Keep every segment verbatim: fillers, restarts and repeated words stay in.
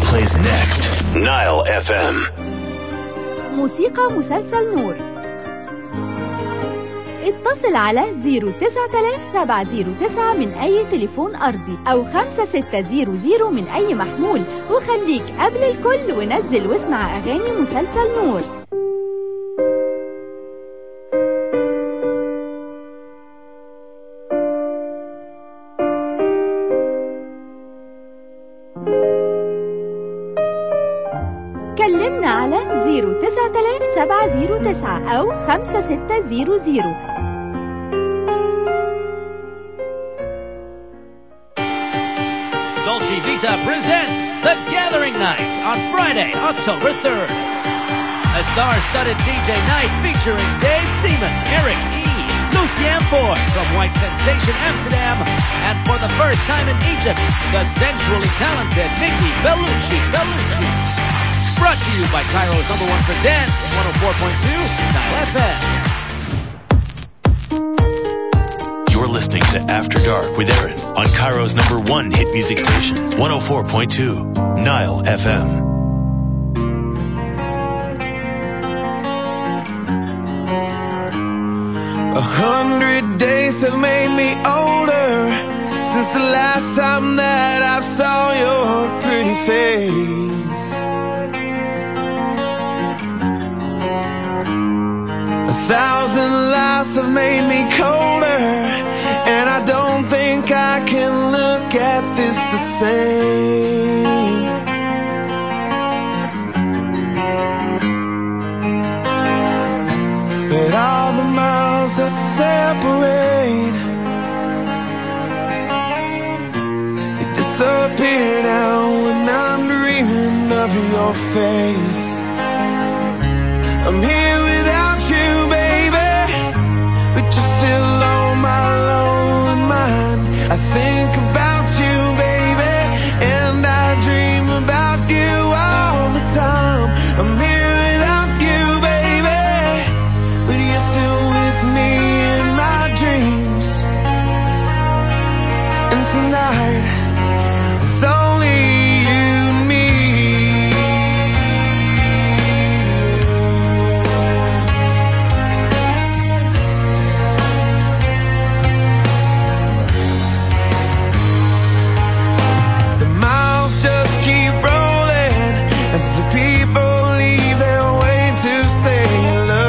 plays next. Nile إف إم. موسيقى مسلسل نور. اتصل على صفر تسعة سبعة صفر تسعة من أي تليفون أرضي أو خمسة ستة صفر صفر من أي محمول، وخليك قبل الكل ونزل واسمع أغاني مسلسل نور. كلمنا على صفر تسعة سبعة صفر تسعة أو خمسة ستة صفر صفر. Dolce Vita presents The Gathering Night on Friday, October third. A star-studded D J night featuring Dave Seaman, Eric E., Lucien Ford from White Sensation Amsterdam, and for the first time in Egypt, the sensually talented Nikki Bellucci Bellucci. Brought to you by Cairo's number one for dance, one oh four point two, Nile F M. You're listening to After Dark with Aaron on Cairo's number one hit music station, one oh four point two, Nile F M. A hundred days have made me older since the last time that I saw your pretty face. A thousand lives have made me colder, and I don't think I can look at this the same. But all the miles that separate, they disappear now when I'm dreaming of your face. I'm here without you, baby, but you're still on my lonely mind. I think about you, baby, and I dream about you all the time. I'm here without you, baby, but you're still with me in my dreams. And tonight, it's only you and me. The miles just keep rolling as the people leave their way to say hello.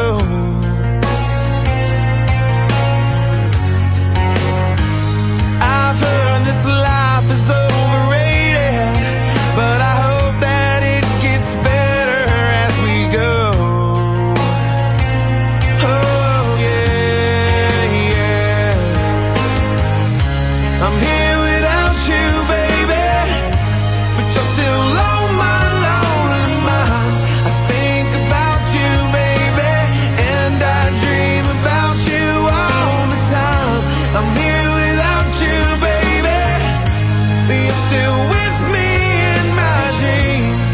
I've heard this life is overrated, but I hope that it gets better as we go. Oh yeah, yeah. I'm here without you, baby, but you're still on my lonely mind. I think about you, baby, and I dream about you all the time. I'm here without you, baby, but you're still with me in my dreams.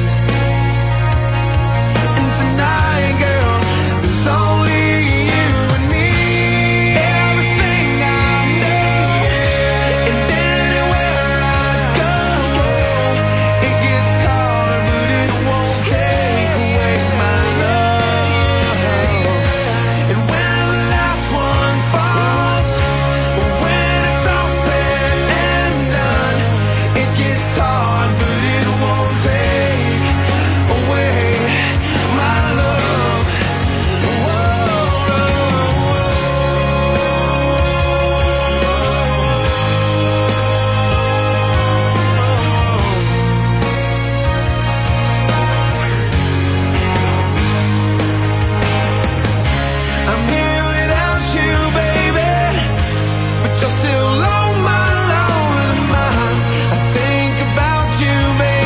And tonight, girl, it's only you and me. Everything I need, and anywhere I go, it gets harder, but it won't take away my love. And when the last one falls, when it's all said and done, it gets hard, but it won't take away my love. I'm here without you, baby, but you're still on my lonely mind. I think about you, baby,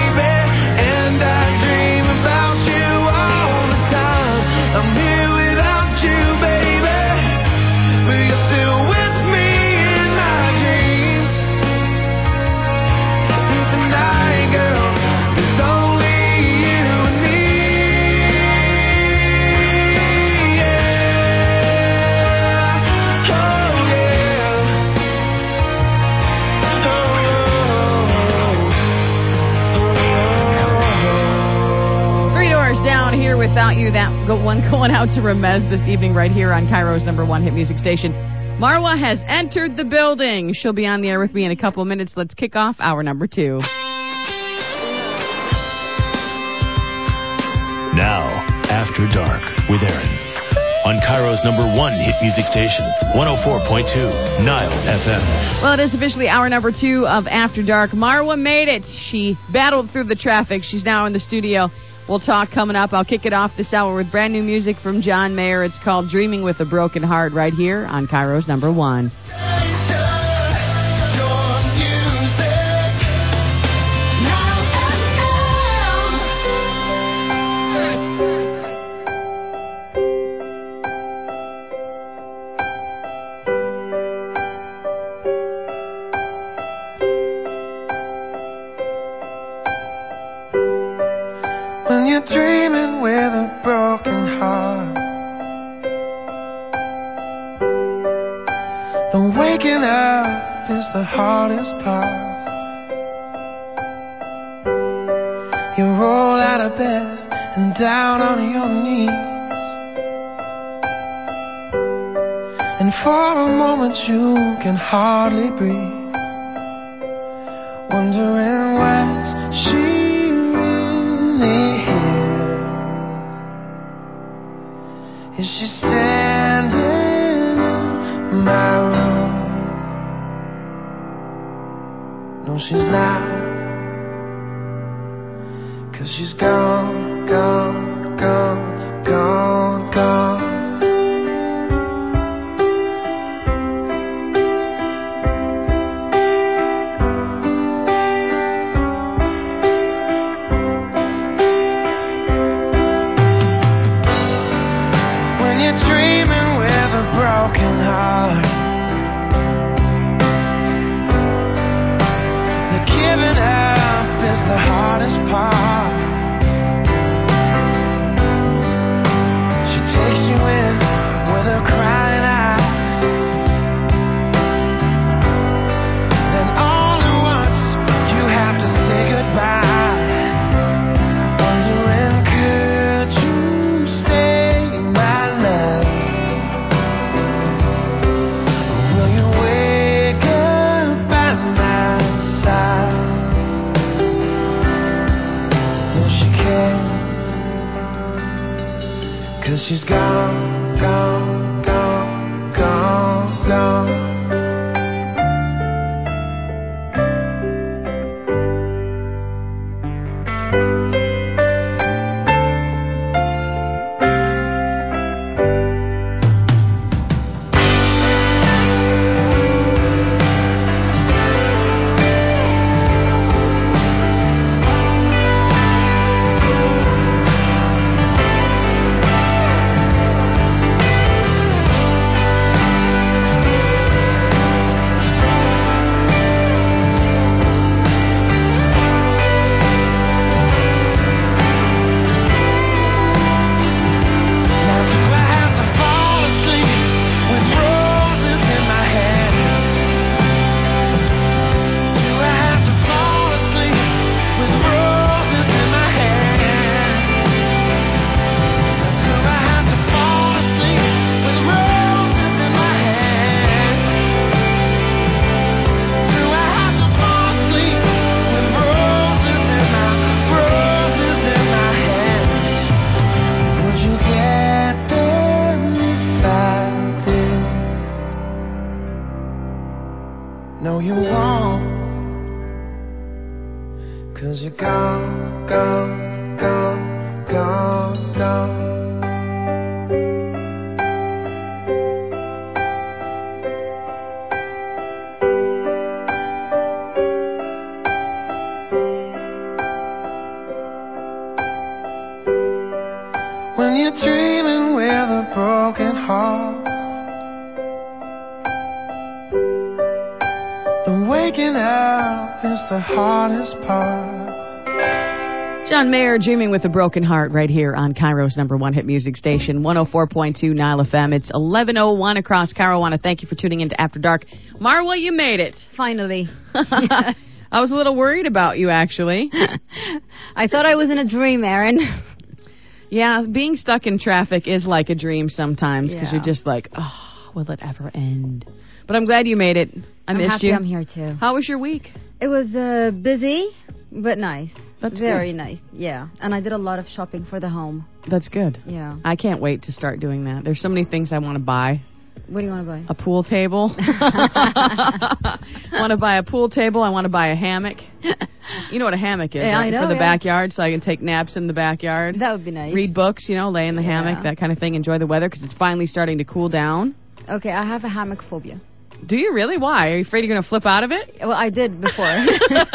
Without You. That go- one going out to Ramez this evening right here on Cairo's number one hit music station. Marwa has entered the building. She'll be on the air with me in a couple minutes. Let's kick off hour number two. Now, After Dark with Aaron. On Cairo's number one hit music station, one oh four point two, Nile F M. Well, it is officially hour number two of After Dark. Marwa made it. She battled through the traffic. She's now in the studio. We'll talk coming up. I'll kick it off this hour with brand new music from John Mayer. It's called Dreaming with a Broken Heart right here on Cairo's number one. When you're dreaming with a broken heart, the waking up is the hardest part. You roll out of bed and down on your knees, and for a moment you can hardly breathe, wondering when's she is she standing in my room? No, she's not, 'cause she's gone, gone, gone, gone, gone. Broken heart, the giving up is the hardest part. She takes you in with her crying eyes, then all at once you have to say goodbye, wondering could you stay, my love? She's gone, gone, gone, gone, gone. No, you won't, 'cause you're gone, gone, gone, gone, gone. When you're dreaming with a broken heart, the waking up is the hardest part. John Mayer, Dreaming with a Broken Heart, right here on Cairo's number one hit music station, one oh four point two Nile F M. It's eleven oh one across Cairo. I want to thank you for tuning in to After Dark. Marwa, you made it. Finally. I was a little worried about you, actually. I thought I was in a dream, Aaron. Yeah, being stuck in traffic is like a dream sometimes because Yeah. you're just like, oh, will it ever end? But I'm glad you made it. I I'm missed happy you. I'm here too. How was your week? It was uh, busy, but nice. That's Very good. nice, yeah. And I did a lot of shopping for the home. That's good. Yeah. I can't wait to start doing that. There's so many things I want to buy. What do you want to buy? A pool table. I want to buy a pool table. I want to buy a hammock. You know what a hammock is, Yeah, right? I know, For the yeah. backyard, so I can take naps in the backyard. That would be nice. Read books, you know, lay in the Yeah. hammock, that kind of thing. Enjoy the weather because it's finally starting to cool down. Okay, I have a hammock phobia. Do you really? Why? Are you afraid you're going to flip out of it? Well, I did before.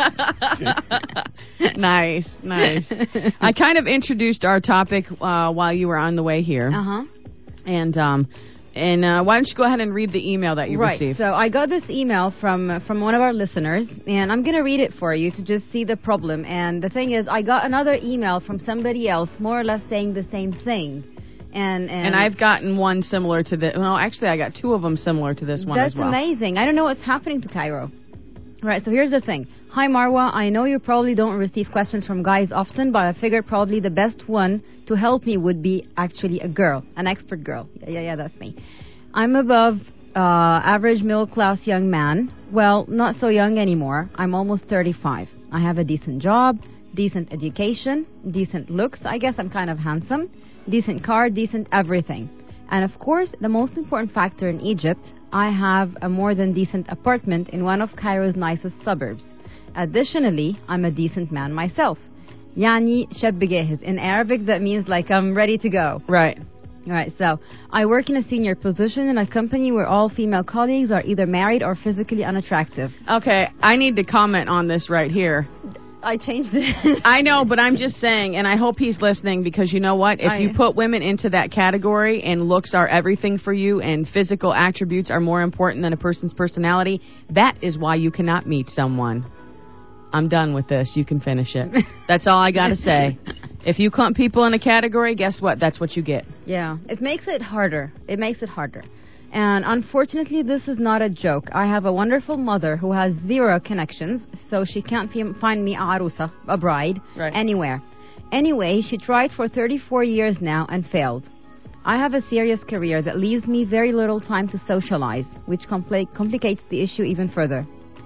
Nice, nice. I kind of introduced our topic uh, while you were on the way here. Uh-huh. And um, and uh, why don't you go ahead and read the email that you Right. received? So I got this email from uh, from one of our listeners, and I'm going to read it for you to just see the problem. And the thing is, I got another email from somebody else, more or less saying the same thing. And and, And I've gotten one similar to this. Well, actually, I got two of them similar to this one That's as well. amazing. I don't know what's happening to Cairo. Right, so here's the thing. Hi, Marwa. I know you probably don't receive questions from guys often, but I figured probably the best one to help me would be actually a girl, an expert girl. Yeah, yeah, yeah, that's me. I'm above uh, average middle-class young man. Well, not so young anymore. I'm almost thirty-five. I have a decent job, decent education, decent looks. I guess I'm kind of handsome. Decent car, decent everything. And of course, the most important factor in Egypt, I have a more than decent apartment in one of Cairo's nicest suburbs. Additionally, I'm a decent man myself. Yani shab جاهز. In Arabic, that means like I'm ready to go. Right. All right, so I work in a senior position in a company where all female colleagues are either married or physically unattractive. Okay, I need to comment on this right here. I changed it. I know, but I'm just saying, and I hope he's listening because you know what? If I- you put women into that category and looks are everything for you and physical attributes are more important than a person's personality, that is why you cannot meet someone. I'm done with this. You can finish it. That's all I got to say. If you clump people in a category, guess what? That's what you get. Yeah, it makes it harder. It makes it harder. And unfortunately, this is not a joke. I have a wonderful mother who has zero connections, so she can't fi- find me a arusa, a bride, Right. anywhere. Anyway, she tried for thirty-four years now and failed. I have a serious career that leaves me very little time to socialize, which compli- complicates the issue even further.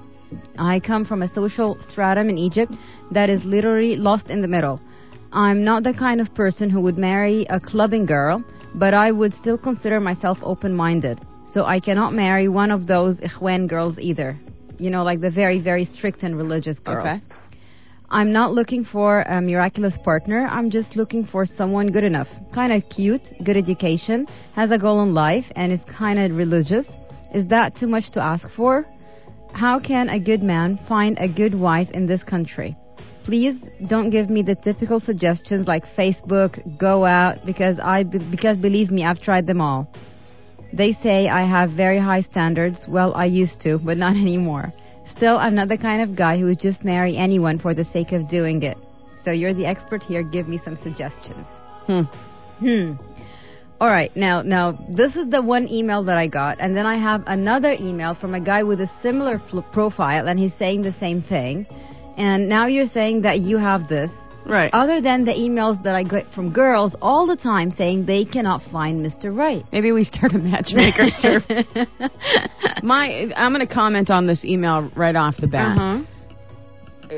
I come from a social stratum in Egypt that is literally lost in the middle. I'm not the kind of person who would marry a clubbing girl, but I would still consider myself open-minded. So I cannot marry one of those ikhwan girls either. You know, like the very, very strict and religious girls. Okay. I'm not looking for a miraculous partner. I'm just looking for someone good enough. Kind of cute, good education, has a goal in life, and is kind of religious. Is that too much to ask for? How can a good man find a good wife in this country? Please don't give me the typical suggestions like Facebook, go out, because I because believe me, I've tried them all. They say I have very high standards. Well, I used to, but not anymore. Still, I'm not the kind of guy who would just marry anyone for the sake of doing it. So you're the expert here. Give me some suggestions. Hmm. Hmm. All right. Now, now this is the one email that I got, and then I have another email from a guy with a similar fl- profile, and he's saying the same thing. And now you're saying that you have this. Right. Other than the emails that I get from girls all the time saying they cannot find Mister Right. Maybe we start a matchmaker service. My, I'm going to comment on this email right off the bat. Uh-huh.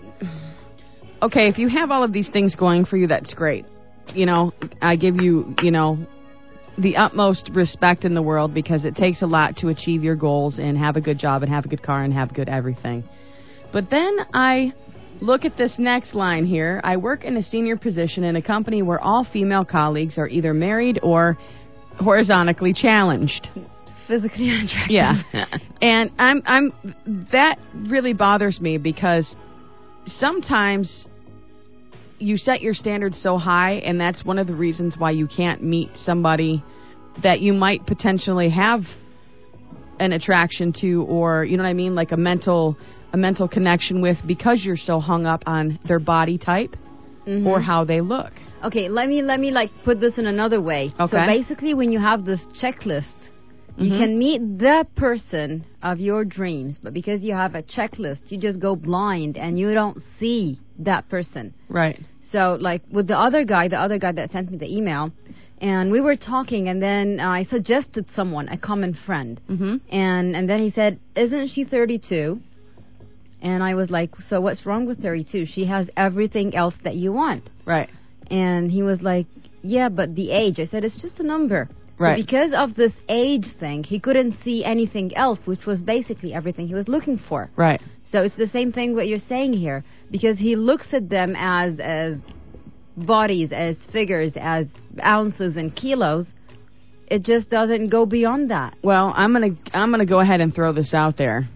Okay, if you have all of these things going for you, that's great. You know, I give you, you know, the utmost respect in the world because it takes a lot to achieve your goals and have a good job and have a good car and have good everything. But then I look at this next line here. I work in a senior position in a company where all female colleagues are either married or horizontally challenged. Physically unattractive. Yeah. And I'm I'm that really bothers me because sometimes you set your standards so high, and that's one of the reasons why you can't meet somebody that you might potentially have an attraction to, or you know what I mean, like a mental a mental connection with, because you're so hung up on their body type Mhm. or how they look. Okay, let me let me like put this in another way. Okay. So basically, when you have this checklist, you Mhm. can meet the person of your dreams, but because you have a checklist, you just go blind and you don't see that person. Right. So, like, with the other guy, the other guy that sent me the email, and we were talking, and then I suggested someone, a common friend. Mm-hmm. And, and then he said, isn't she thirty-two? And I was like, so what's wrong with thirty-two? She has everything else that you want. Right. And he was like, yeah, but the age. I said, it's just a number. Right. So because of this age thing, he couldn't see anything else, which was basically everything he was looking for. Right. So it's the same thing what you're saying here, because he looks at them as as bodies, as figures, as ounces and kilos. It just doesn't go beyond that. Well, I'm gonna I'm gonna go ahead and throw this out there.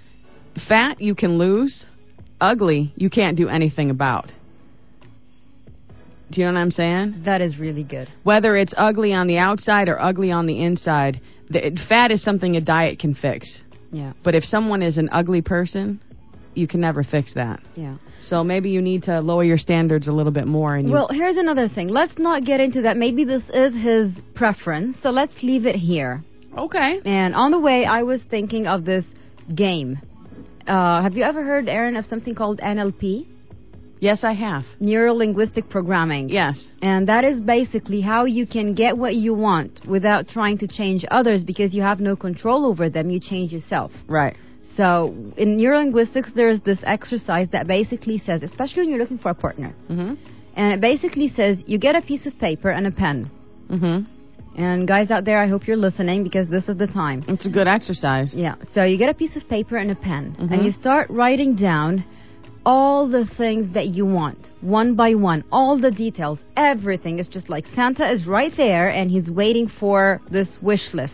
Fat you can lose, ugly you can't do anything about. Do you know what I'm saying? That is really good. Whether it's ugly on the outside or ugly on the inside, the, fat is something a diet can fix. Yeah. But if someone is an ugly person, you can never fix that. Yeah. So maybe you need to lower your standards a little bit more. And you Well, here's another thing. Let's not get into that. Maybe this is his preference, so let's leave it here. Okay. And on the way, I was thinking of this game. Uh, have you ever heard, Aaron, of something called N L P? Yes, I have. Neuro-linguistic programming. Yes. And that is basically how you can get what you want without trying to change others, because you have no control over them. You change yourself. Right. So in neurolinguistics, there's this exercise that basically says, especially when you're looking for a partner, Mm-hmm. and it basically says you get a piece of paper and a pen. Mm-hmm. And guys out there, I hope you're listening, because this is the time. It's a good exercise. Yeah. So you get a piece of paper and a pen, Mhm. and you start writing down all the things that you want, one by one, all the details, everything. It's just like Santa is right there, and he's waiting for this wish list.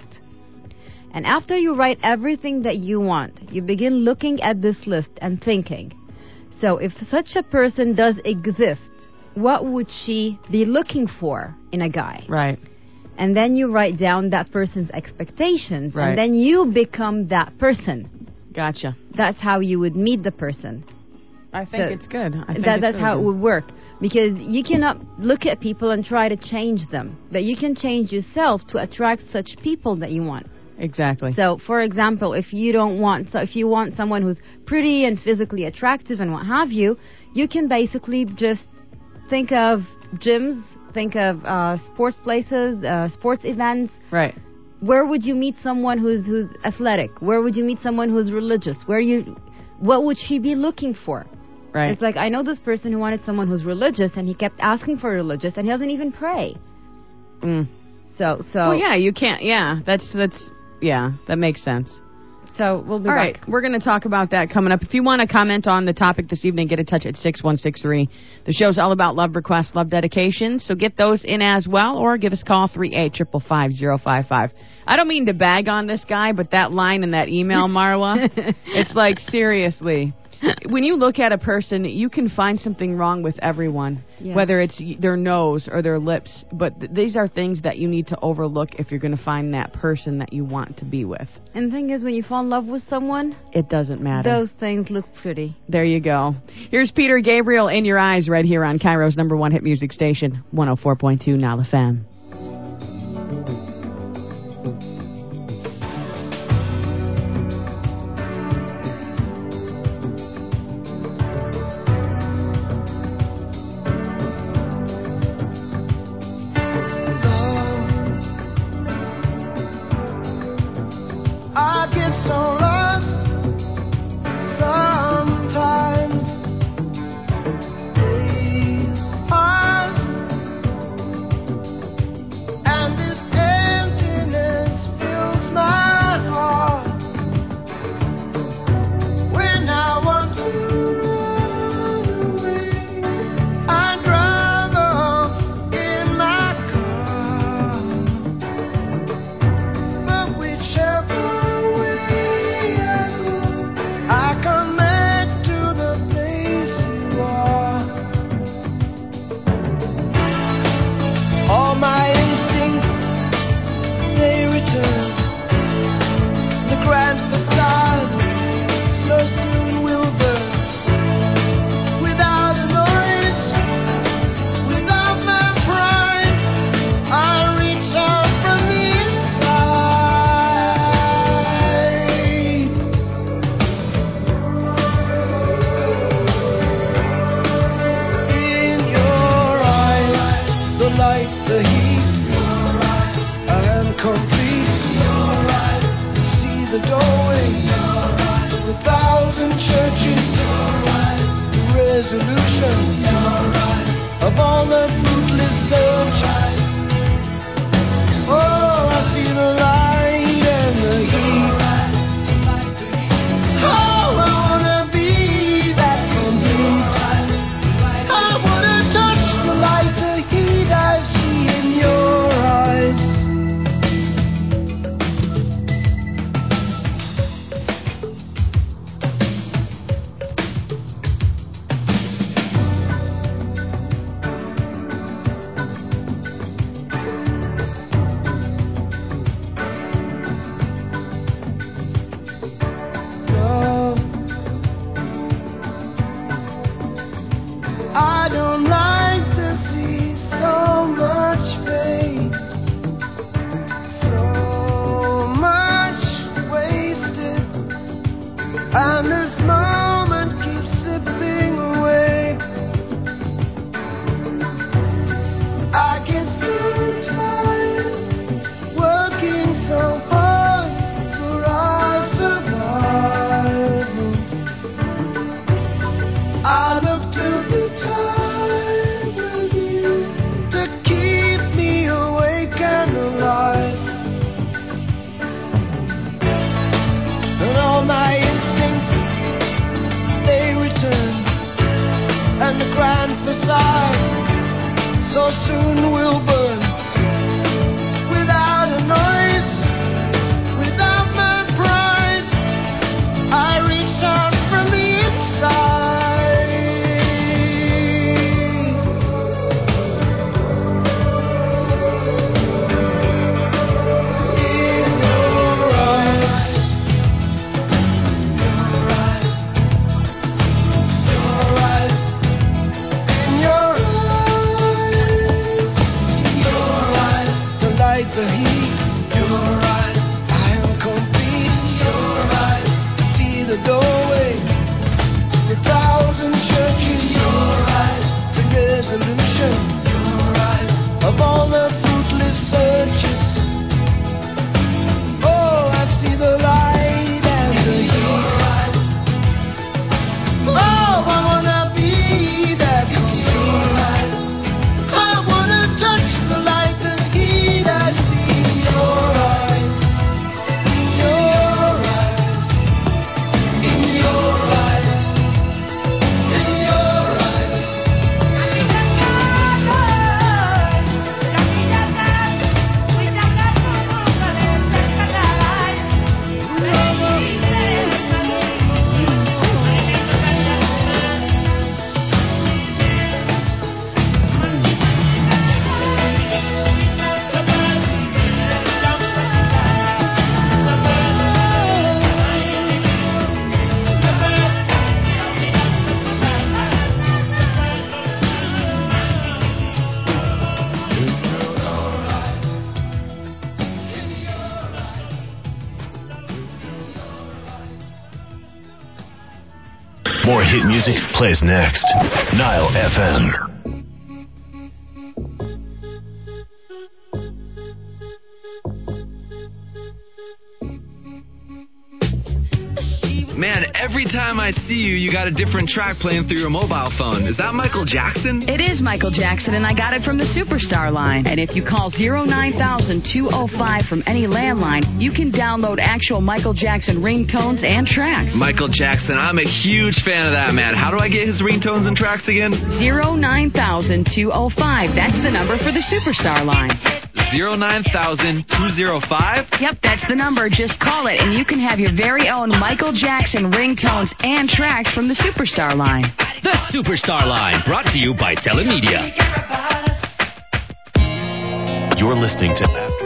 And after you write everything that you want, you begin looking at this list and thinking, so if such a person does exist, what would she be looking for in a guy? Right. And then you write down that person's expectations, Right. and then you become that person. Gotcha. That's how you would meet the person. I think So it's good. I think that, it's that's really how it good. would work. Because you cannot look at people and try to change them. But you can change yourself to attract such people that you want. Exactly. So, for example, if you don't want, so if you want someone who's pretty and physically attractive and what have you, you can basically just think of gyms, think of uh, sports places, uh, sports events. Right. Where would you meet someone who's who's athletic? Where would you meet someone who's religious? Where you, what would she be looking for? Right. It's like, I know this person who wanted someone who's religious, and he kept asking for religious, and he doesn't even pray. Mm. So, so, Well, yeah, you can't. Yeah, that's that's. Yeah, that makes sense. so we'll be All back. right, we're going to talk about that coming up. If you want to comment on the topic this evening, get in touch at six one six three. The show's all about love requests, love dedications, so get those in as well, or give us a call, three eight five five five zero five five. I don't mean to bag on this guy, but that line in that email, Marwa, it's like, seriously. When you look at a person, you can find something wrong with everyone, Yeah. whether it's their nose or their lips. But th- these are things that you need to overlook if you're going to find that person that you want to be with. And the thing is, when you fall in love with someone, It doesn't matter. those things look pretty. There you go. Here's Peter Gabriel, In Your Eyes, right here on Cairo's number one hit music station, one oh four point two Nile F M. I get so lost sometimes. Days pass celebration of all the fruitless searches. Oh, I see the light and the heat. Oh, I wanna be that complete. I wanna touch the light, the heat I see in your eyes. Love, I don't like to see so much pain, so much wasted, and this moment keeps slipping away. I get so tired working so hard for our survival. I look to the time with you to keep me awake and alive. And all my instincts, they return, and the grand facade so soon will burn. Without a noise, without my pride, I reach out from the inside. In your eyes, your eyes, in your eyes, your eyes, the light, the heat, your eyes, I am complete. Your eyes, see the doorway, the thousand churches. Your eyes, the resolution. Your eyes, of all the fruitless searches. Oh, I see the light and the heat. Oh, I wanna be that complete. I wanna touch the light, the heat I see in your eyes, in your eyes, in your eyes, in your eyes. More hit music plays next. Nile F M. Man, every time I see you, you got a different track playing through your mobile phone. Is that Michael Jackson? It is Michael Jackson, and I got it from the Superstar line. And if you call zero nine thousand two oh five from any landline, you can download actual Michael Jackson ringtones and tracks. Michael Jackson, I'm a huge fan of that man. How do I get his ringtones and tracks again? zero nine thousand two oh five. That's the number for the Superstar line. zero nine thousand two oh five? Yep, that's the number. Just call it, and you can have your very own Michael Jackson ringtones and tracks from the Superstar line. The Superstar Line, brought to you by Telemedia. You're listening to After.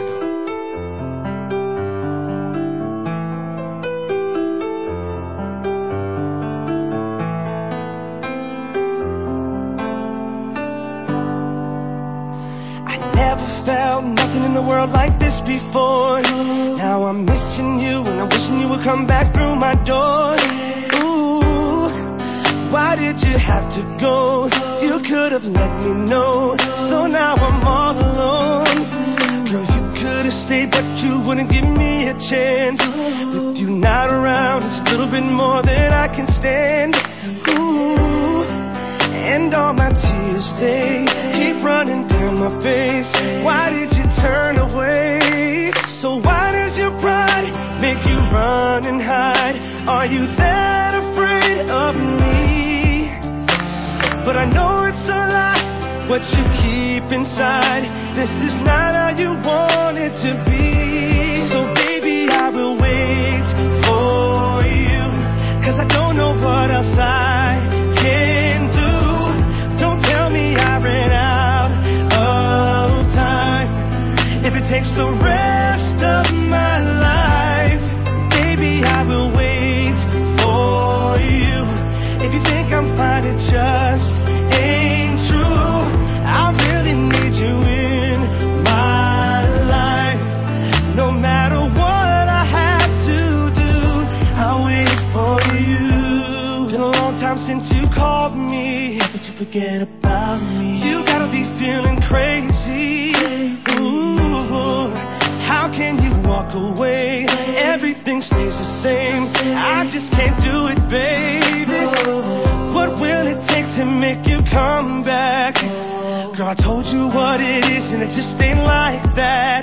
Never felt nothing in the world like this before. Now I'm missing you and I'm wishing you would come back through my door. Ooh, why did you have to go? You could have let me know. So now I'm all alone. Girl, you could have stayed, but you wouldn't give me a chance. With you not around, it's a little bit more than I can stand. Ooh, And all my tears stay, keep running down my face. Why did you turn away? So why does your pride make you run and hide? Are you that afraid of me? But I know it's a lie, what you keep inside. This is not how you want it to be. So baby, I will wait for you, 'cause I don't know what else I can do. Don't tell me I ran out of time. If it takes the rest of my life, baby, I will wait for you. If you think I'm fine, it just ain't true. I really need you in my life. No matter what I have to do, I'll wait for you. Been a long time since you called me, but you forget about me. You gotta be feeling crazy. Ooh, how can you walk away? Everything stays the same. I just can't do it, baby. What will it take to make you come back? Girl, I told you what it is, and it just ain't like that.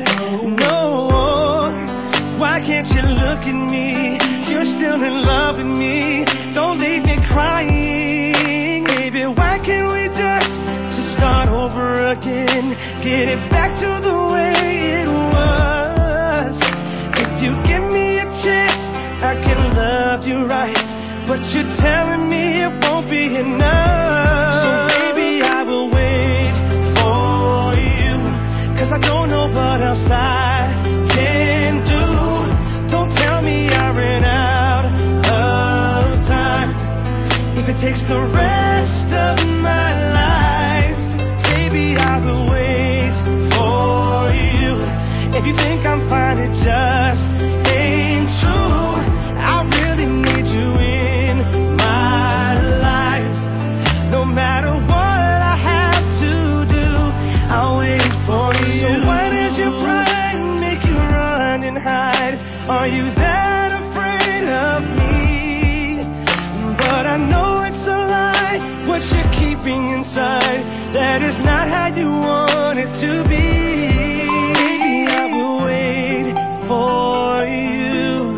No, why can't you look at me? You're still in love with me. Don't leave me crying, baby. Why can't we just, just start over again? Get it back to the way it was. If you give me a chance, I can love you right. But you're telling me it won't be enough. So baby, I will wait for you, 'cause I don't know what else I can do. Don't tell me I ran out of time. If it takes the rest of my life, baby, I will wait for you. If you think I'm fine, it just ain't true. I really need you in my life. No matter what I have to do, I'll wait for you. So why does your pride make you run and hide? Are you that afraid of me? But I know it's a lie, what you're keeping inside. That is not how you want it to be. Baby, I will wait for you.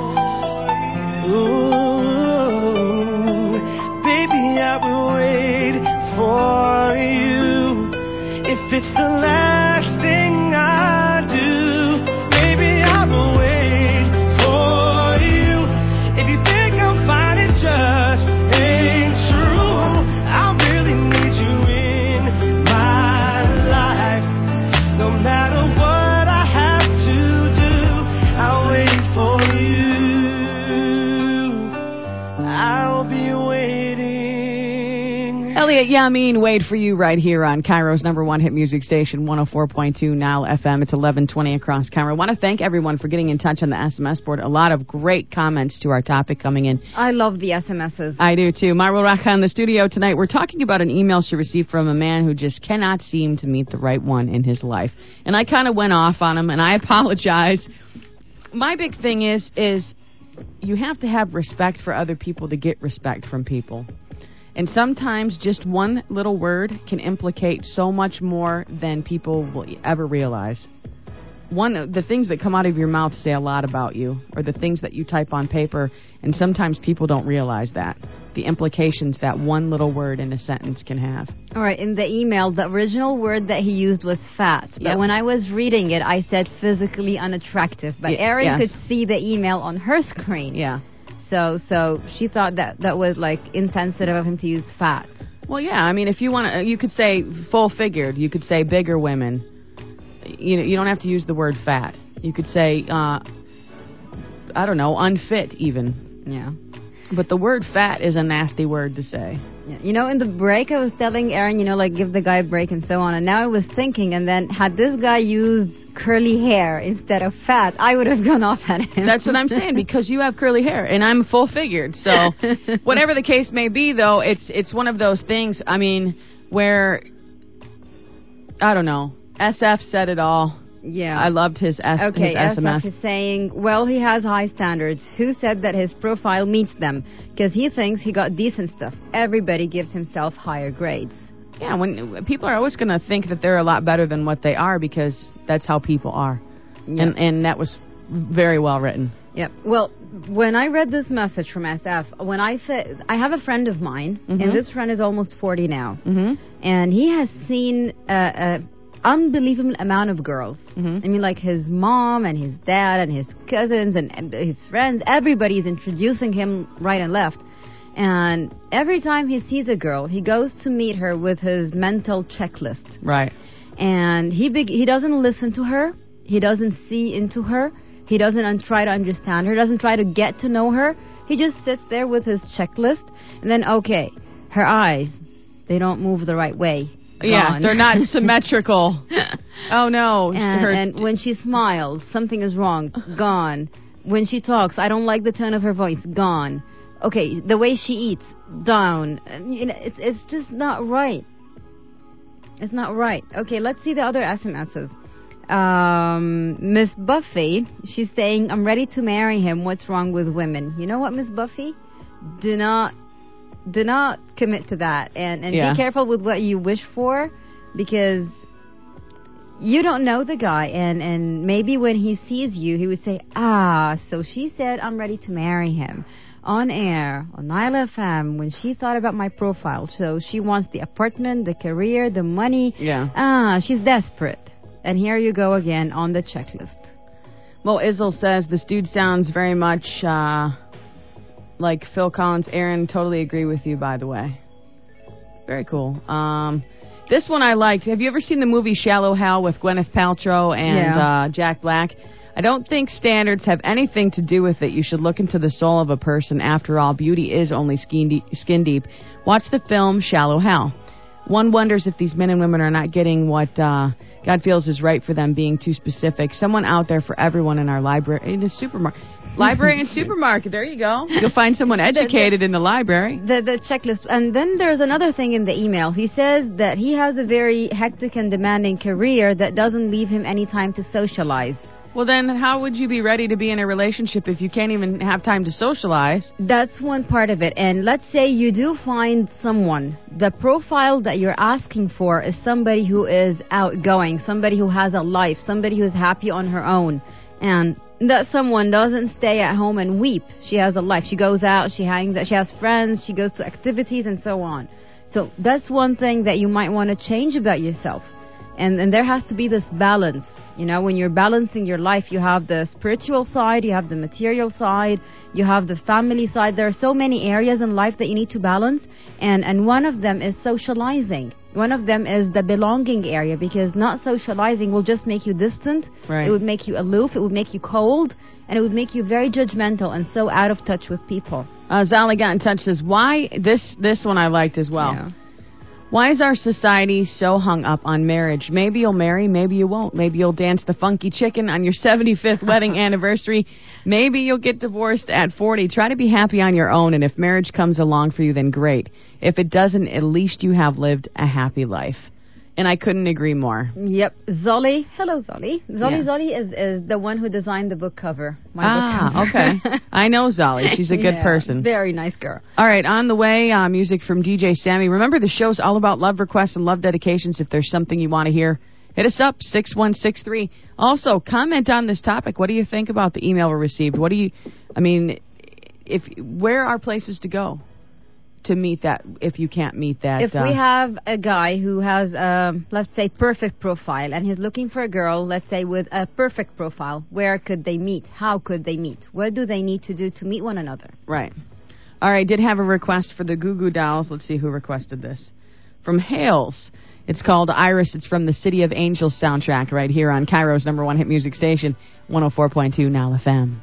Ooh, baby, I will wait for you. If it's the last thing I do, baby, I will wait for you. If you think I'm fine, it just ain't true. I really need you in my life. No matter what I have to do, I'll wait for you. I'll be waiting. Elliot Yamin, wait for you right here on Cairo's number one hit music station, one oh four point two Nile F M. It's eleven twenty across Cairo. I want to thank everyone for getting in touch on the S M S board. A lot of great comments to our topic coming in. I love the S M Ses. I do too. Marwa Raka in the studio tonight. We're talking about an email she received from a man who just cannot seem to meet the right one in his life. And I kind of went off on him, and I apologize. My big thing is, is you have to have respect for other people to get respect from people. And sometimes just one little word can implicate so much more than people will ever realize. One, the things that come out of your mouth say a lot about you, or the things that you type on paper, and sometimes people don't realize that. The implications that one little word in a sentence can have. All right, in the email, the original word that he used was fat. But Yep. when I was reading it, I said physically unattractive. But Ye- Erin yes. could see the email on her screen. Yeah. So so she thought that that was, like, insensitive of him to use fat. Well, yeah. I mean, if you want to, you could say full-figured. You could say bigger women. You know, you don't have to use the word fat. You could say, uh, I don't know, unfit even. Yeah. But the word fat is a nasty word to say. Yeah. You know, in the break, I was telling Erin, you know, like, give the guy a break and so on. And now I was thinking, and then had this guy used curly hair instead of fat, I would have gone off at him. That's what I'm saying, because you have curly hair, and I'm full-figured. So whatever the case may be, though, it's it's one of those things, I mean, where, I don't know, S F said it all. Yeah. I loved his, S- Okay, his S M S. S F is saying, well, he has high standards. Who said that his profile meets them? Because he thinks he got decent stuff. Everybody gives himself higher grades. Yeah, when people are always going to think that they're a lot better than what they are because that's how people are. Yeah. And and that was very well written. Yep. Well, when I read this message from S F, when I said, I have a friend of mine, Mhm. and this friend is almost forty now, Mm-hmm. and he has seen a, a unbelievable amount of girls. Mhm. I mean, like his mom and his dad and his cousins and, and his friends, everybody is introducing him right and left. And every time he sees a girl, he goes to meet her with his mental checklist. Right. And he beg- he doesn't listen to her. He doesn't see into her. He doesn't un- try to understand her. Doesn't try to get to know her. He just sits there with his checklist. And then, okay, her eyes, they don't move the right way. Yeah, Gone. they're not symmetrical. Oh, no. And, Her- and when she smiles, something is wrong. Gone. When she talks, I don't like the tone of her voice. Gone. Okay, the way she eats. Down. And, you know, it's it's just not right. It's not right. Okay, let's see the other S M Ses. Um, Miss Buffy, she's saying, I'm ready to marry him. What's wrong with women? You know what, Miss Buffy? Do not, do not commit to that. And, and Yeah. be careful with what you wish for, because you don't know the guy. And, and maybe when he sees you, he would say, ah, so she said I'm ready to marry him. On air, on Nile F M, when she thought about my profile. So she wants the apartment, the career, the money. Yeah. Ah, she's desperate. And here you go again on the checklist. Well, Izzle says this dude sounds very much uh, like Phil Collins. Aaron, totally agree with you, by the way. Very cool. Um, this one I liked. Have you ever seen the movie Shallow Hal with Gwyneth Paltrow and Yeah. uh, Jack Black? I don't think standards have anything to do with it. You should look into the soul of a person. After all, beauty is only skin deep. Skin deep. Watch the film Shallow Hal. One wonders if these men and women are not getting what uh, God feels is right for them, being too specific. Someone out there for everyone in our library, in the supermarket. Library and supermarket, there you go. You'll find someone educated in the library. The the checklist. And then there's another thing in the email. He says that he has a very hectic and demanding career that doesn't leave him any time to socialize. Well, then how would you be ready to be in a relationship if you can't even have time to socialize? That's one part of it. And let's say you do find someone. The profile that you're asking for is somebody who is outgoing, somebody who has a life, somebody who's happy on her own. And that someone doesn't stay at home and weep. She has a life. She goes out, she hangs out, she has friends, she goes to activities and so on. So that's one thing that you might want to change about yourself. And, and there has to be this balance. You know, when you're balancing your life, you have the spiritual side, you have the material side, you have the family side. There are so many areas in life that you need to balance, and, and one of them is socializing. One of them is the belonging area, because not socializing will just make you distant. Right. It would make you aloof, it would make you cold, and it would make you very judgmental and so out of touch with people. Uh, Zali got in touch, says, why, this, this one I liked as well. Yeah. Why is our society so hung up on marriage? Maybe you'll marry, maybe you won't. Maybe you'll dance the funky chicken on your seventy-fifth wedding anniversary. Maybe you'll get divorced at forty. Try to be happy on your own, and if marriage comes along for you, then great. If it doesn't, at least you have lived a happy life. And I couldn't agree more. Yep. Zolly. Hello, Zolly. Zolly Yeah. Zolly is, is the one who designed the book cover. My Ah, book cover. okay. I know Zolly. She's a good Yeah, person. Very nice girl. All right, on the way, uh, music from D J Sammy. Remember, the show's all about love requests and love dedications. If there's something you want to hear, hit us up, six one six three. Also, comment on this topic. What do you think about the email we received? What do you, I mean, if where are places to go to meet that, if you can't meet that? If uh, we have a guy who has, um, let's say, perfect profile, and he's looking for a girl, let's say, with a perfect profile, where could they meet? How could they meet? What do they need to do to meet one another? Right. All right, did have a request for the Goo Goo Dolls. Let's see who requested this. From Hales. It's called Iris. It's from the City of Angels soundtrack right here on Cairo's number one hit music station, one oh four point two Nile F M.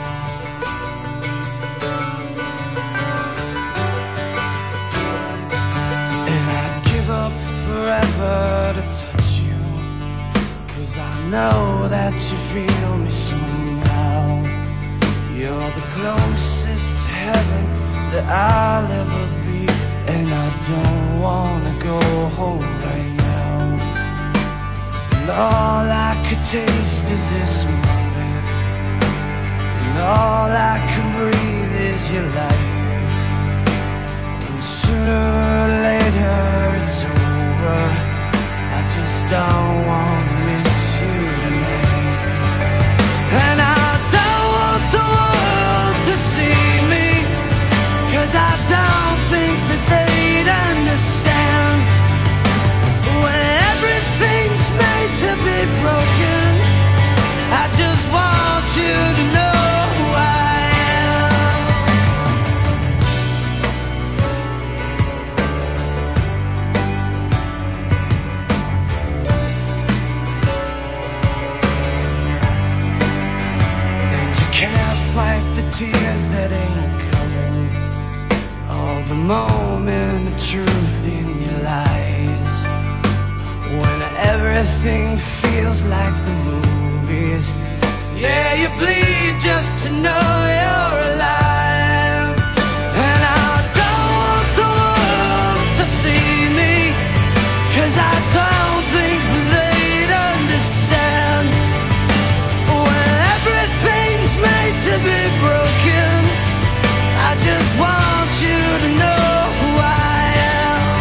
And I'd give up forever to touch you, 'cause I know that you feel me somehow. You're the closest to heaven that I'll ever be, and I don't wanna go home right now. And all I could taste is this moment, and all I can breathe is your light. And sooner or later it's over. I just don't want to miss you tonight. And I don't want the world to see me, 'cause I don't think that they'd understand. When everything's made to be broken, I just want you to know who I am. And you can't fight the tears that ain't coming, all the moment of truth in your lies. When everything feels like the movies, yeah, you bleed just to know you're alive. And I don't want the world to see me, 'cause I don't think they'd understand. When everything's made to be broken, I just want you to know who I am.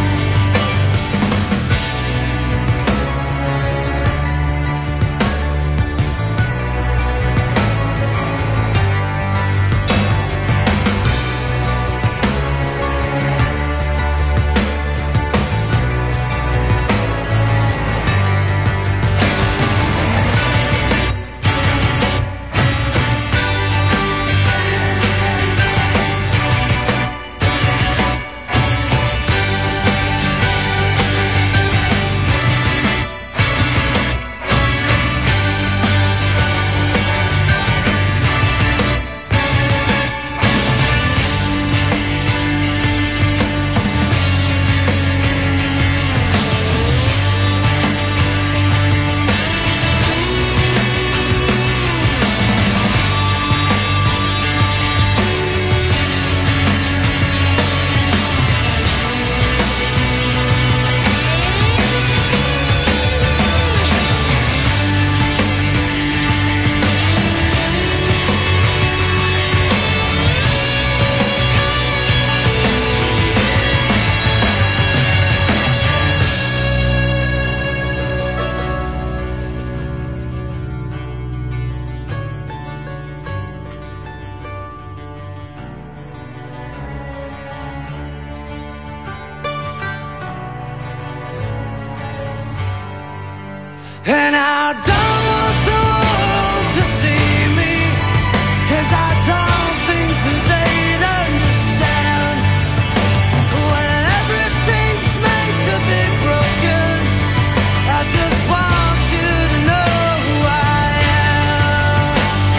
And I don't want the world to see me, 'cause I don't think that they'd understand. When everything's made to be broken, I just want you to know who I am.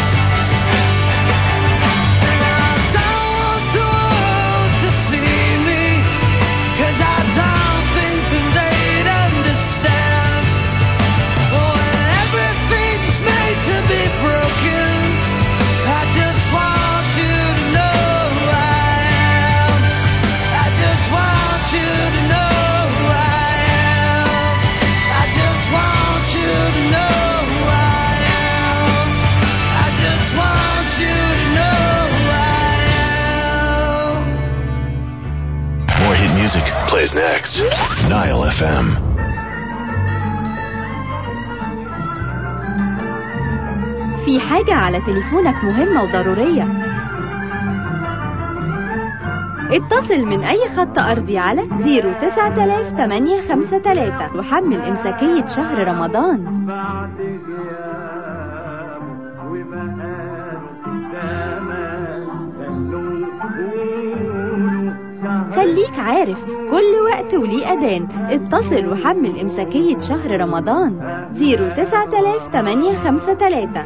And I don't want the world to see me, 'cause I don't think that they'd understand. When everything's made to be broken, I just want you to know who I am. I just want you to know who I am. I just want you to know who I am. I just want you to know who I am. More hit music plays next. Nile F M. في حاجة على تليفونك مهمة وضرورية. اتصل من أي خط أرضي على صفر تسعة آلاف ثمانية خمسة ثلاثة وحمل إمساكية شهر رمضان. بعد غياب وبقاله زمان خليك عارف كل وقت وليه أذان. اتصل وحمل إمساكية شهر رمضان صفر تسعة آلاف ثمانية خمسة ثلاثة.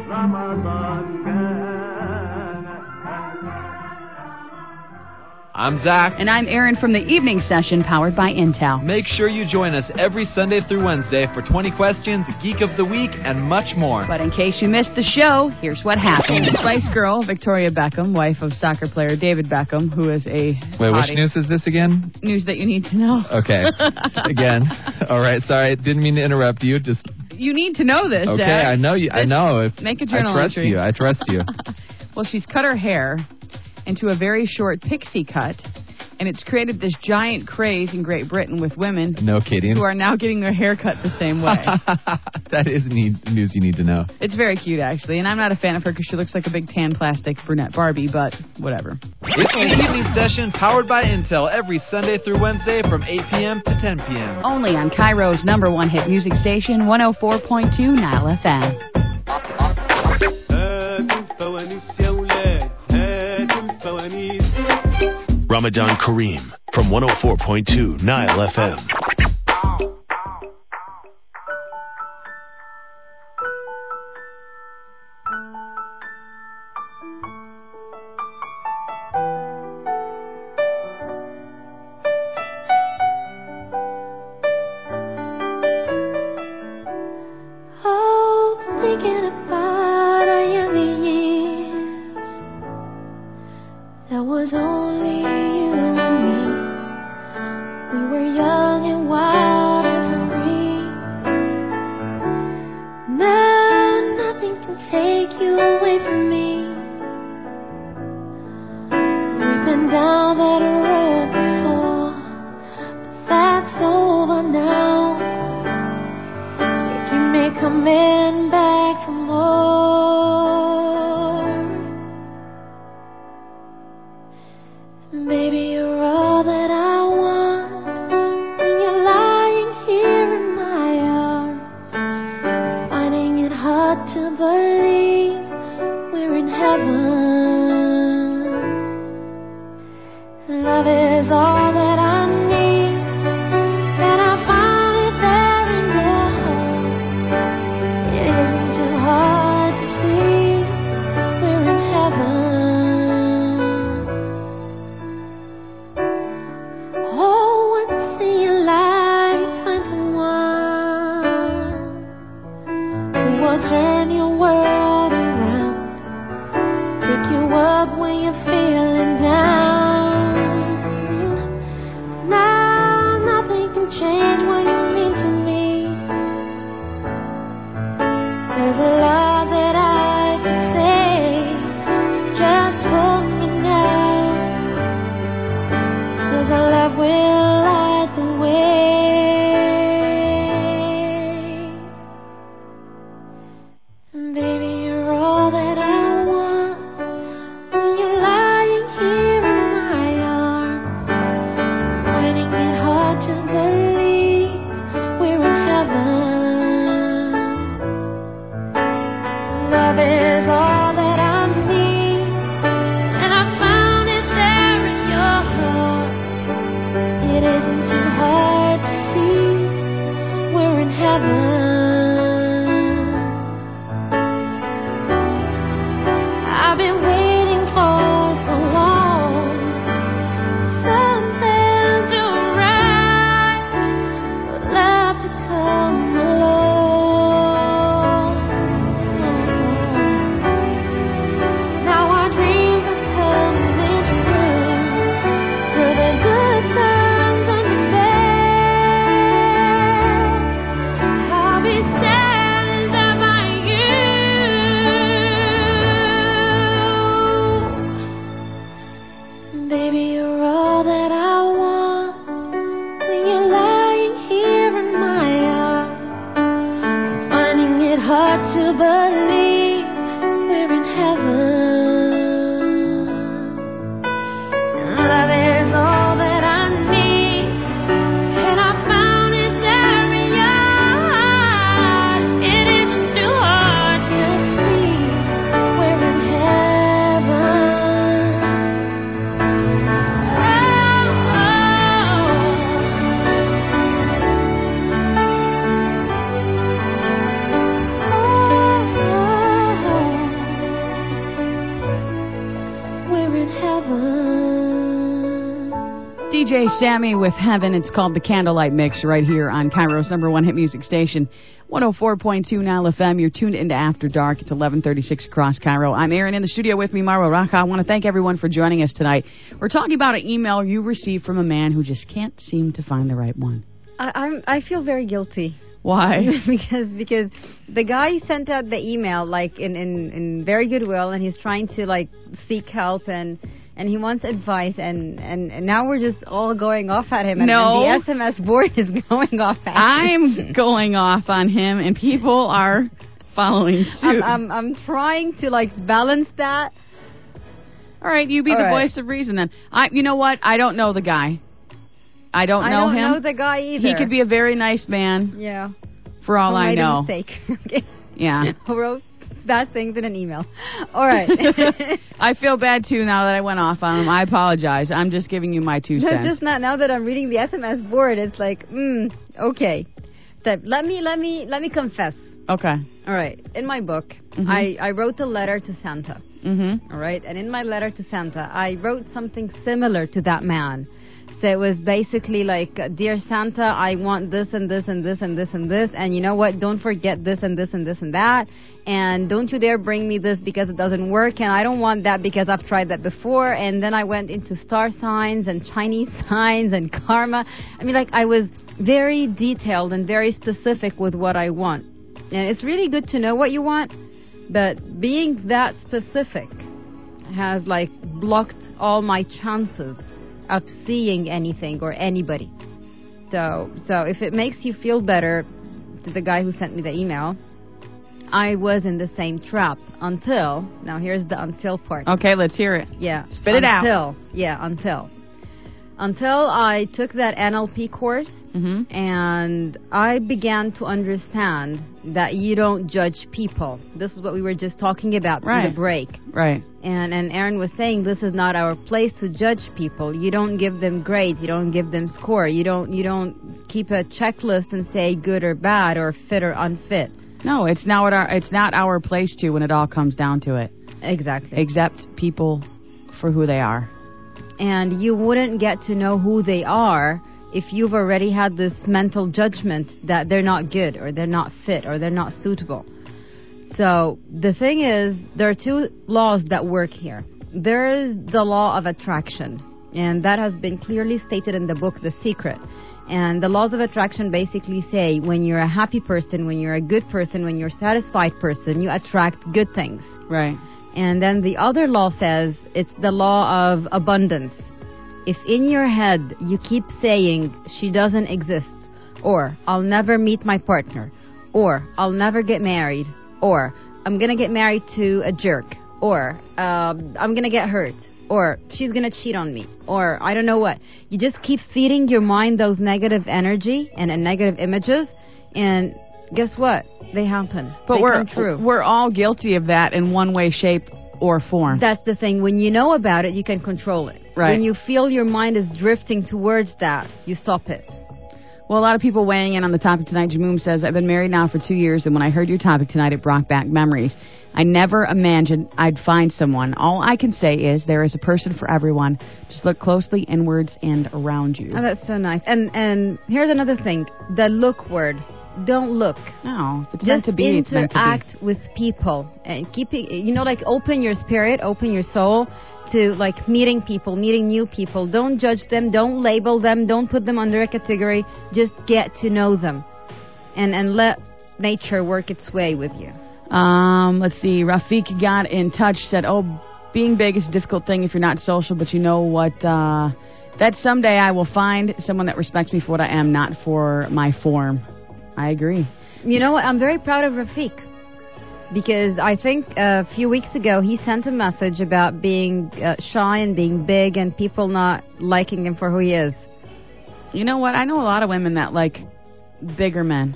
I'm Zach. And I'm Erin from the evening session powered by Intel. Make sure you join us every Sunday through Wednesday for twenty questions, Geek of the Week, and much more. But in case you missed the show, here's what happened. Spice Girl, Victoria Beckham, wife of soccer player David Beckham, who is a Wait, hottie. which news is this again? News that you need to know. Okay. Again. All right. Sorry. Didn't mean to interrupt you. Just you need to know this, Okay, Dad. I know you. I This- know. If Make a journal I trust entry. you. I trust you. Well, she's cut her hair into a very short pixie cut, and it's created this giant craze in Great Britain with women No kidding. who are now getting their hair cut the same way. That is need, news you need to know. It's very cute, actually, and I'm not a fan of her because she looks like a big tan plastic brunette Barbie, but whatever. It's the evening session powered by Intel every Sunday through Wednesday from eight p.m. to ten p.m. Only on Cairo's number one hit music station, one oh four point two Nile F M. Ramadan Kareem from one oh four point two Nile F M. Oh, thinking about our younger years, there was only you and me. We were young and wild and free. Now nothing can take you away from me. We've been down that road before, but that's over now. You may come in back for more. Baby, you're all that I want when you're lying here in my arms, finding it hard to believe we're in heaven. Love is all that I need, and I found it there in your heart. It isn't too hard to see we're in heaven. Oh, once in your life, find someone who will turn your world around, pick you up when you're feeling down. Now nothing can change what you mean to me. There's a lot that I can say, just hold me now, 'cause our love will light the way. Baby, you're all that I want when you're lying here in my arms, finding it hard to believe we're in heaven. Love is all that I need, and I found it there in your heart. It isn't too hard to see we're in heaven. I've been waiting for so long, something to right, for love to come along. Now our dreams are coming true, through the good times and the bad. I'll be standing there by you. Baby, you're all that I want when you're lying here in my arms, finding it hard to believe we're in heaven. Love is all that I need, and I found it there in your heart. It isn't too hard to see we're in heaven. We're in heaven. D J Sammy with Heaven. It's called The Candlelight Mix right here on Cairo's number one hit music station, one oh four point two Nile F M. You're tuned into After Dark. It's eleven thirty-six across Cairo. I'm Aaron. In the studio with me, Marwa Racha. I want to thank everyone for joining us tonight. We're talking about an email you received from a man who just can't seem to find the right one. I, I'm, I feel very guilty. Why? because because the guy sent out the email like in, in, in very good will, and he's trying to like seek help and and he wants advice, and, and, and now we're just all going off at him. And, No. and the S M S board is going off at him. I'm going off on him, and people are following suit. I'm, I'm, I'm trying to like balance that. All right, you be All the right. voice of reason then. I, you know what? I don't know the guy. I don't I know don't him. know the guy either. He could be a very nice man, Yeah. for all Who I made a know. mistake. Okay. Yeah. Who wrote bad things in an email. All right. I feel bad too now that I went off on him. I apologize. I'm just giving you my two No, cents. just not now that I'm reading the S M S board. It's like, mm, okay. So let me let me let me confess. Okay. All right. In my book, Mhm. I I wrote a letter to Santa. Mm-hmm. All right. And in my letter to Santa, I wrote something similar to that man. So it was basically like, dear Santa, I want this and this and this and this and this. And you know what? Don't forget this and this and this and that. And don't you dare bring me this because it doesn't work. And I don't want that because I've tried that before. And then I went into star signs and Chinese signs and karma. I mean, like, I was very detailed and very specific with what I want. And it's really good to know what you want. But being that specific has, like, blocked all my chances of seeing anything or anybody. So, so if it makes you feel better, to the guy who sent me the email, I was in the same trap until, now here's the until part. Okay, let's hear it. Yeah. Spit it out. Until, yeah, until. Until I took that N L P course, Mm-hmm. and I began to understand that you don't judge people. This is what we were just talking about Right. in the break. Right. And and Aaron was saying this is not our place to judge people. You don't give them grades. You don't give them score. You don't you don't keep a checklist and say good or bad or fit or unfit. No, it's not what our it's not our place to when it all comes down to it. Exactly. Accept people for who they are. And you wouldn't get to know who they are if you've already had this mental judgment that they're not good or they're not fit or they're not suitable. So the thing is, there are two laws that work here. There is the law of attraction, and that has been clearly stated in the book The Secret. And the laws of attraction basically say when you're a happy person, when you're a good person, when you're a satisfied person, you attract good things. Right. And then the other law says it's the law of abundance. If in your head you keep saying she doesn't exist, or I'll never meet my partner, or I'll never get married, or I'm going to get married to a jerk, or uh, I'm going to get hurt, or she's going to cheat on me, or I don't know what. You just keep feeding your mind those negative energy and, and negative images, and guess what? They happen. But they we're come true. we're all guilty of that in one way, shape, or form. That's the thing. When you know about it, you can control it. Right. When you feel your mind is drifting towards that, you stop it. Well, a lot of people weighing in on the topic tonight. Jamoom says, I've been married now for two years, and when I heard your topic tonight, it brought back memories. I never imagined I'd find someone. All I can say is there is a person for everyone. Just look closely inwards and around you. Oh, that's so nice. And and here's another thing. The look word. Don't look. No, if it's Just meant to be, it's meant to interact with people. And keep it, you know, like open your spirit, open your soul to like meeting people, meeting new people. Don't judge them. Don't label them. Don't put them under a category. Just get to know them. And and let nature work its way with you. Um, let's see. Rafiq got in touch, said, oh, being big is a difficult thing if you're not social, but you know what? Uh, that someday I will find someone that respects me for what I am, not for my form. I agree. You know what? I'm very proud of Rafiq. Because I think a few weeks ago he sent a message about being uh, shy and being big and people not liking him for who he is. You know what? I know a lot of women that like bigger men.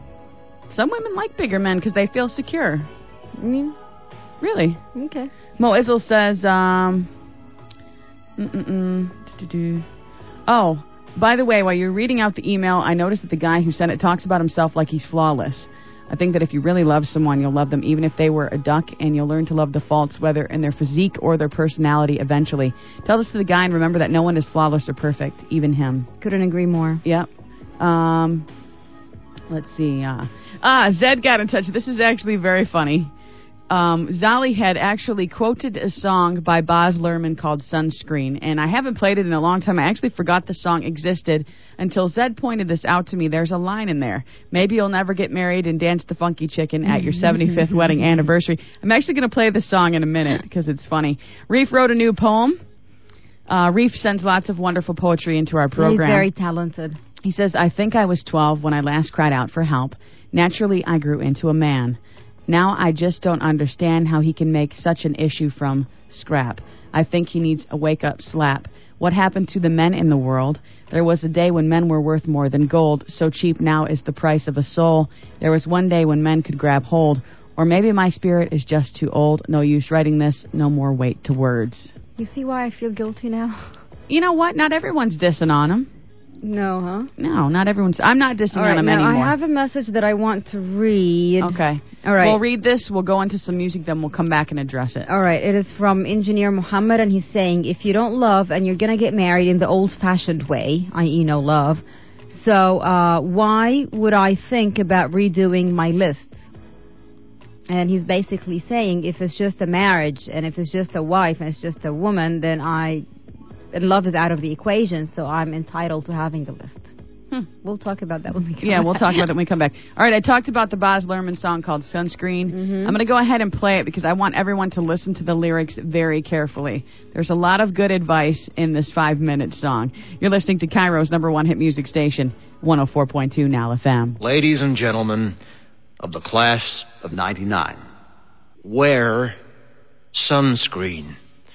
Some women like bigger men because they feel secure. Mm, Really? okay. Mo Izzle says, um, mm-mm-mm, do-do-do. Oh, by the way, while you're reading out the email, I noticed that the guy who sent it talks about himself like he's flawless. I think that if you really love someone, you'll love them even if they were a duck, and you'll learn to love the faults, whether in their physique or their personality eventually. Tell this to the guy and remember that no one is flawless or perfect, even him. Couldn't agree more. Yep. Um, let's see. Uh, ah, Zed got in touch. This is actually very funny. um, Zali had actually quoted a song by Baz Luhrmann called Sunscreen, and I haven't played it in a long time. I actually forgot the song existed until Zed pointed this out to me. There's a line in there. Maybe you'll never get married and dance the funky chicken at your seventy-fifth wedding anniversary. I'm actually going to play the song in a minute because it's funny. Reef wrote a new poem. Uh, Reef sends lots of wonderful poetry into our program. He's very talented. He says, I think I was twelve when I last cried out for help. Naturally, I grew into a man. Now I just don't understand how he can make such an issue from scrap. I think he needs a wake-up slap. What happened to the men in the world? There was a day when men were worth more than gold. So cheap now is the price of a soul. There was one day when men could grab hold. Or maybe my spirit is just too old. No use writing this. No more weight to words. You see why I feel guilty now? You know what? Not everyone's dissing on him. No, huh? No, not everyone's. I'm not dissing All right, on him now anymore. I have a message that I want to read. Okay. All right. We'll read this. We'll go into some music, then we'll come back and address it. All right. It is from Engineer Muhammad, and he's saying, if you don't love and you're going to get married in the old-fashioned way, that is no love, so uh, why would I think about redoing my lists? And he's basically saying, if it's just a marriage and if it's just a wife and it's just a woman, then I... And love is out of the equation, so I'm entitled to having a list. Hmm. We'll talk about that when we come Yeah, back. we'll talk about it when we come back. All right, I talked about the Baz Luhrmann song called Sunscreen. Mm-hmm. I'm going to go ahead and play it because I want everyone to listen to the lyrics very carefully. There's a lot of good advice in this five-minute song. You're listening to Cairo's number one hit music station, one oh four point two Now F M. Ladies and gentlemen of the class of ninety-nine, wear sunscreen.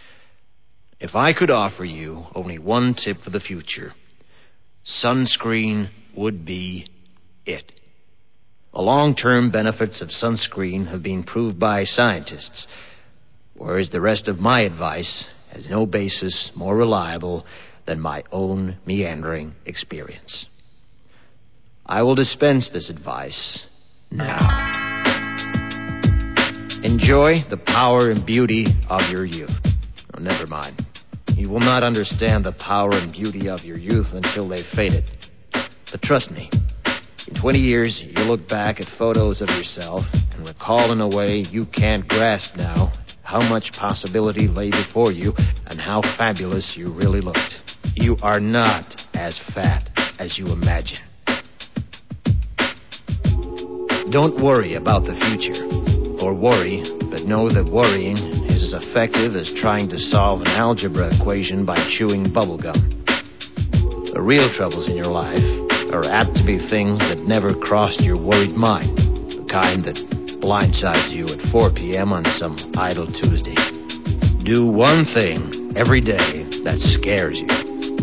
If I could offer you only one tip for the future, sunscreen would be it. The long-term benefits of sunscreen have been proved by scientists, whereas the rest of my advice has no basis more reliable than my own meandering experience. I will dispense this advice now. Enjoy the power and beauty of your youth. Oh, never mind. You will not understand the power and beauty of your youth until they've faded. But trust me, in twenty years, you'll look back at photos of yourself and recall in a way you can't grasp now how much possibility lay before you and how fabulous you really looked. You are not as fat as you imagine. Don't worry about the future, or worry, but know that worrying is as effective as trying to solve an algebra equation by chewing bubblegum. The real troubles in your life are apt to be things that never crossed your worried mind, the kind that blindsides you at four p.m. on some idle Tuesday. Do one thing every day that scares you.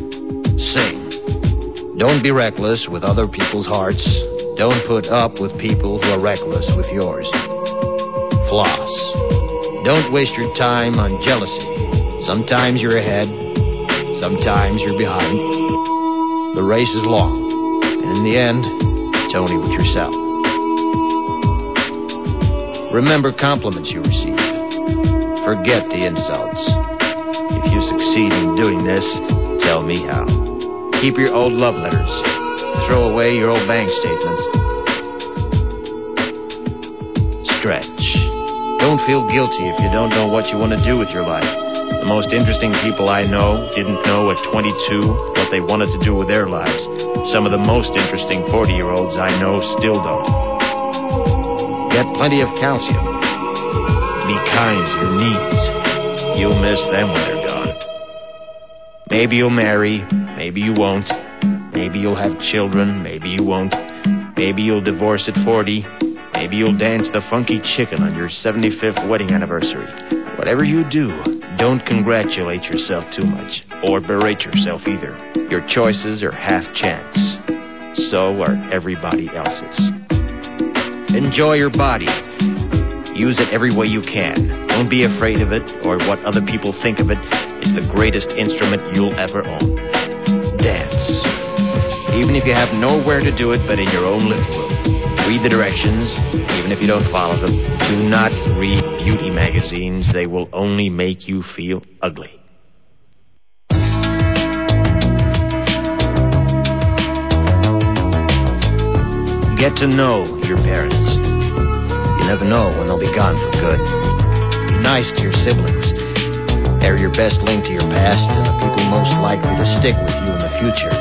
Sing. Don't be reckless with other people's hearts. Don't put up with people who are reckless with yours. Floss. Don't waste your time on jealousy. Sometimes you're ahead, sometimes you're behind. The race is long, and in the end, it's only with yourself. Remember compliments you receive. Forget the insults. If you succeed in doing this, tell me how. Keep your old love letters. Throw away your old bank statements. Stretch. Don't feel guilty if you don't know what you want to do with your life. The most interesting people I know didn't know at twenty-two what they wanted to do with their lives. Some of the most interesting forty-year-olds I know still don't. Get plenty of calcium. Be kind to your knees. You'll miss them when they're gone. Maybe you'll marry, maybe you won't. Maybe you'll have children, maybe you won't. Maybe you'll divorce at forty. Maybe you'll dance the funky chicken on your seventy-fifth wedding anniversary. Whatever you do, don't congratulate yourself too much, or berate yourself either. Your choices are half chance. So are everybody else's. Enjoy your body. Use it every way you can. Don't be afraid of it, or what other people think of it. It's the greatest instrument you'll ever own. Dance. Even if you have nowhere to do it but in your own living room. Read the directions, even if you don't follow them. Do not read beauty magazines. They will only make you feel ugly. Get to know your parents. You never know when they'll be gone for good. Be nice to your siblings. They're your best link to your past and the people most likely to stick with you in the future.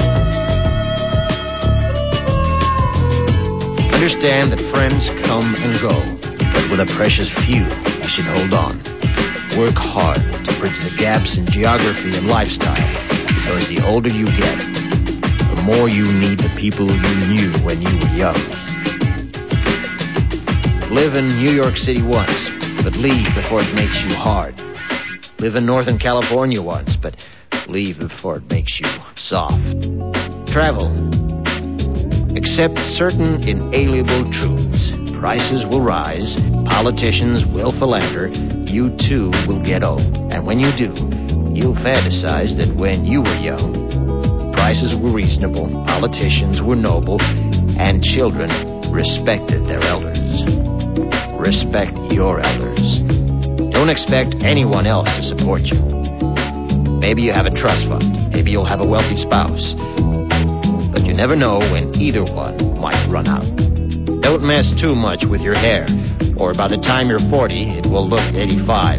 Understand that friends come and go, but with a precious few, you should hold on. Work hard to bridge the gaps in geography and lifestyle, because the older you get, the more you need the people you knew when you were young. Live in New York City once, but leave before it makes you hard. Live in Northern California once, but leave before it makes you soft. Travel. Accept certain inalienable truths. Prices will rise, politicians will philander, you too will get old. And when you do, you'll fantasize that when you were young, prices were reasonable, politicians were noble, and children respected their elders. Respect your elders. Don't expect anyone else to support you. Maybe you have a trust fund. Maybe you'll have a wealthy spouse. But you never know when either one might run out. Don't mess too much with your hair, or by the time you're forty, it will look eighty-five.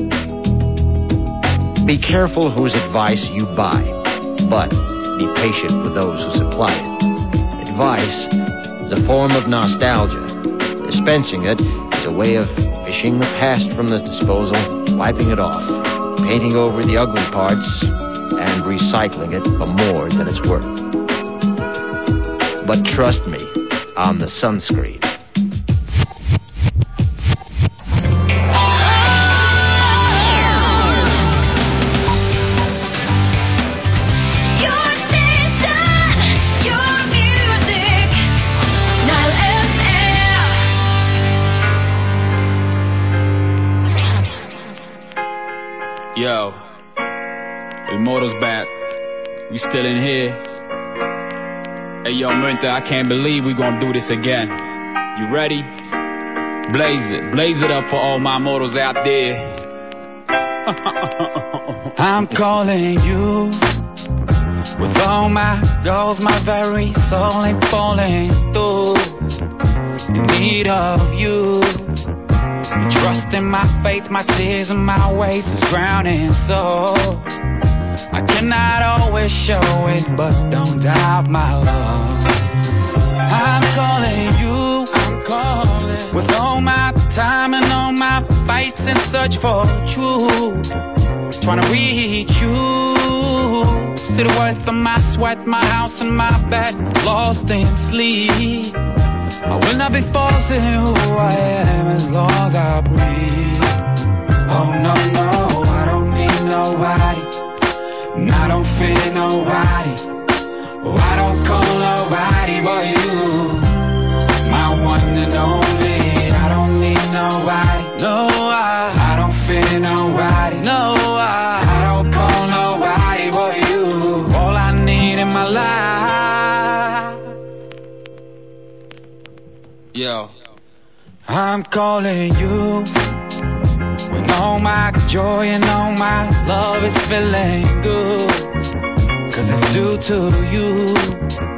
Be careful whose advice you buy, but be patient with those who supply it. Advice is a form of nostalgia. Dispensing it is a way of fishing the past from the disposal, wiping it off, painting over the ugly parts, and recycling it for more than it's worth. But trust me on the sunscreen. Yo, Immortals back. We still in here. Hey, yo, Minta, I can't believe we gonna do this again. You ready? Blaze it. Blaze it up for all my mortals out there. I'm calling you with all my goals, my very soul ain't falling through. In need of you. Trust in my faith, my tears and my ways is drowning, so I cannot always show it, but don't doubt my love. I'm calling you, I'm calling with all my time and all my fights in search for truth. Trying to reach you, see the worth of my sweat, my house and my bed, lost in sleep. I will not be forcing who I am as long as I breathe. Oh no, no, I don't need nobody, and I don't fear nobody. Oh, I don't call nobody but you, my one and only. I don't need nobody, no, I, I don't fear nobody, no, I, I don't call nobody but you. All I need in my life. Yo, I'm calling you with all my joy and all my love is feeling good, 'cause it's due to you.